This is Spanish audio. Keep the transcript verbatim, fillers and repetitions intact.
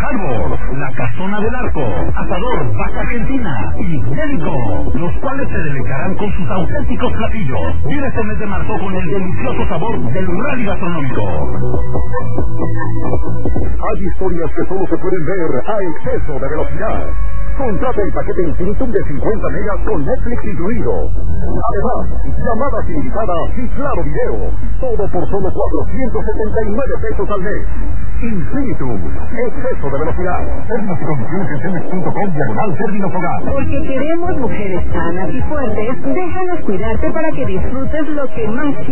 Harbor, La Casona del Arco, Asador Vaca Argentina y Delico, los cuales se deleitarán con sus auténticos platillos. Vive este mes de marzo con el delicioso sabor del rally gastronómico. Hay historias que solo se pueden ver a exceso de velocidad. Contrata el paquete Infinitum de cincuenta megas con Netflix incluido. Además, llamadas ilimitadas y claro video. Todo por solo cuatrocientos setenta y nueve pesos al mes. Infinitum, exceso de velocidad. Términos y condiciones en cemex punto com diagonal términos hogar. Porque queremos mujeres sanas y fuertes, déjanos cuidarte para que disfrutes lo que más